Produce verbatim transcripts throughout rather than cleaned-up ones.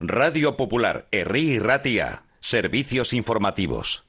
Radio Popular, Herri y Ratia. Servicios informativos.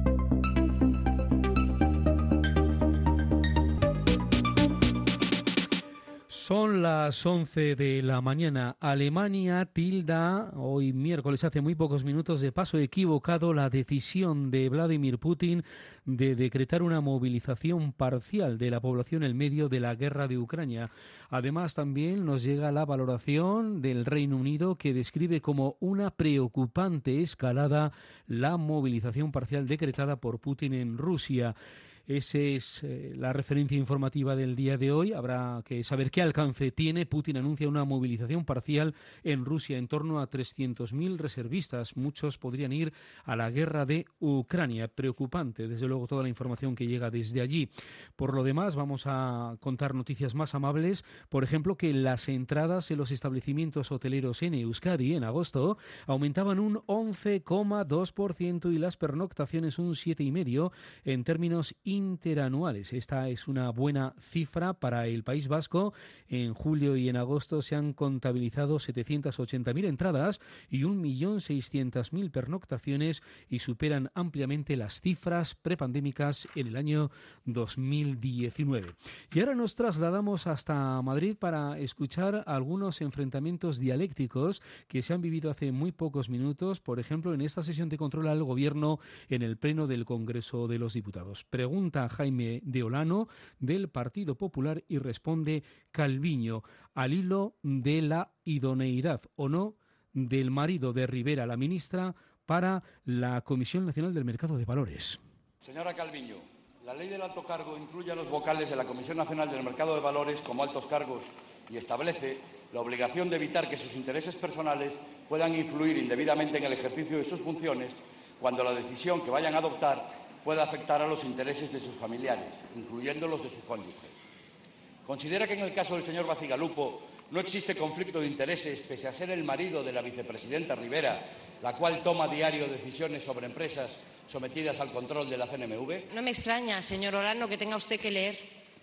Son las once de la mañana. Alemania tilda, hoy miércoles, hace muy pocos minutos, de paso equivocado la decisión de Vladimir Putin de decretar una movilización parcial de la población en medio de la guerra de Ucrania. Además, también nos llega la valoración del Reino Unido, que describe como una preocupante escalada la movilización parcial decretada por Putin en Rusia. Esa es eh, la referencia informativa del día de hoy. Habrá que saber qué alcance tiene. Putin anuncia una movilización parcial en Rusia, en torno a trescientos mil reservistas. Muchos podrían ir a la guerra de Ucrania. Preocupante, desde luego, toda la información que llega desde allí. Por lo demás, vamos a contar noticias más amables. Por ejemplo, que las entradas en los establecimientos hoteleros en Euskadi en agosto aumentaban un once coma dos por ciento y las pernoctaciones un siete coma cinco por ciento en términos interanuales. Esta es una buena cifra para el País Vasco. En julio y en agosto se han contabilizado setecientas ochenta mil entradas y un millón seiscientas mil pernoctaciones y superan ampliamente las cifras prepandémicas en el año dos mil diecinueve. Y ahora nos trasladamos hasta Madrid para escuchar algunos enfrentamientos dialécticos que se han vivido hace muy pocos minutos, por ejemplo, en esta sesión de control al Gobierno en el Pleno del Congreso de los Diputados. Pregunta Jaime de Olano, del Partido Popular, y responde Calviño, al hilo de la idoneidad o no del marido de Rivera, la ministra, para la Comisión Nacional del Mercado de Valores. Señora Calviño, la ley del alto cargo incluye a los vocales de la Comisión Nacional del Mercado de Valores como altos cargos y establece la obligación de evitar que sus intereses personales puedan influir indebidamente en el ejercicio de sus funciones cuando la decisión que vayan a adoptar pueda afectar a los intereses de sus familiares, incluyendo los de su cónyuge. ¿Considera que en el caso del señor Bacigalupo no existe conflicto de intereses, pese a ser el marido de la vicepresidenta Rivera, la cual toma a diario decisiones sobre empresas sometidas al control de la C N M V? No me extraña, señor Olano, que tenga usted que leer.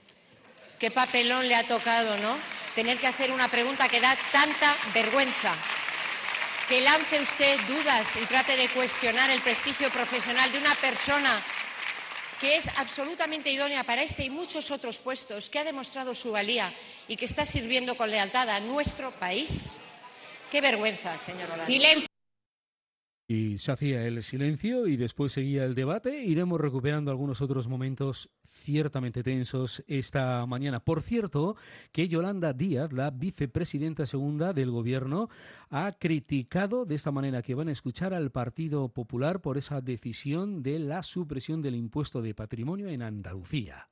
Qué papelón le ha tocado, ¿no? Tener que hacer una pregunta que da tanta vergüenza. Que lance usted dudas y trate de cuestionar el prestigio profesional de una persona que es absolutamente idónea para este y muchos otros puestos, que ha demostrado su valía y que está sirviendo con lealtad a nuestro país. Qué vergüenza, señor Olano. Silencio. Y se hacía el silencio y después seguía el debate. Iremos recuperando algunos otros momentos ciertamente tensos esta mañana. Por cierto, que Yolanda Díaz, la vicepresidenta segunda del Gobierno, ha criticado de esta manera que van a escuchar al Partido Popular por esa decisión de la supresión del impuesto de patrimonio en Andalucía.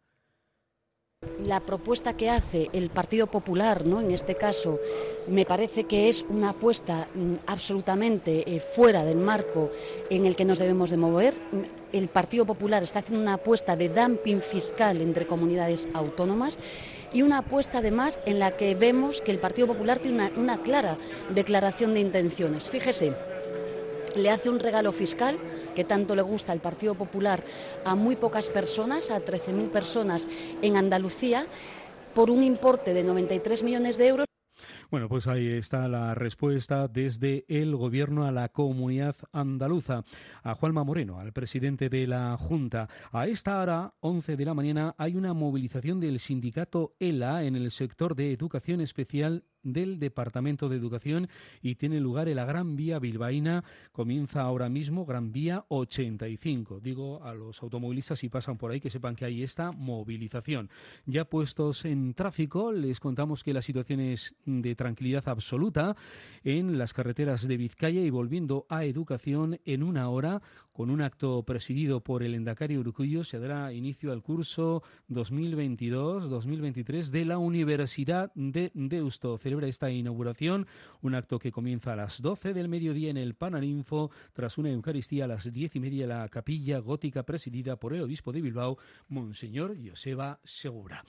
La propuesta que hace el Partido Popular, ¿no?, en este caso, me parece que es una apuesta mm, absolutamente eh, fuera del marco en el que nos debemos de mover. El Partido Popular está haciendo una apuesta de dumping fiscal entre comunidades autónomas y una apuesta además en la que vemos que el Partido Popular tiene una, una clara declaración de intenciones. Fíjese, le hace un regalo fiscal que tanto le gusta al Partido Popular a muy pocas personas, a trece mil personas en Andalucía, por un importe de noventa y tres millones de euros. Bueno, pues ahí está la respuesta desde el Gobierno a la comunidad andaluza. A Juanma Moreno, al presidente de la Junta. A esta hora, once de la mañana, hay una movilización del sindicato ELA en el sector de educación especial del Departamento de Educación y tiene lugar en la Gran Vía bilbaína. Comienza ahora mismo Gran Vía ochenta y cinco. Digo a los automovilistas, si pasan por ahí, que sepan que hay esta movilización. Ya puestos en tráfico, les contamos que la situación es de tranquilidad absoluta en las carreteras de Vizcaya, y volviendo a educación, en una hora, con un acto presidido por el Endacari Urkullu, se dará inicio al curso dos mil veintidós dos mil veintitrés de la Universidad de Deusto. Celebra esta inauguración, un acto que comienza a las doce del mediodía en el Panarinfo, tras una Eucaristía a las diez y media en la capilla gótica presidida por el obispo de Bilbao, Monseñor Joseba Segura.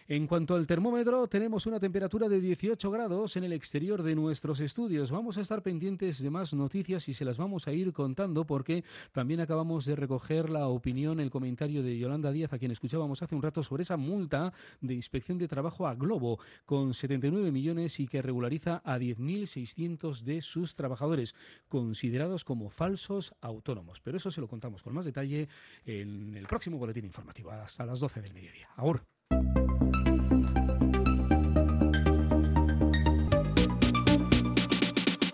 En cuanto al termómetro, tenemos una temperatura de dieciocho grados en el exterior de nuestros estudios. Vamos a estar pendientes de más noticias y se las vamos a ir contando porque también acabamos de recoger la opinión, el comentario de Yolanda Díaz, a quien escuchábamos hace un rato, sobre esa multa de inspección de trabajo a Globo con setenta y nueve millones y que regulariza a diez mil seiscientos de sus trabajadores, considerados como falsos autónomos. Pero eso se lo contamos con más detalle en el próximo boletín informativo, hasta las doce del mediodía. Ahora.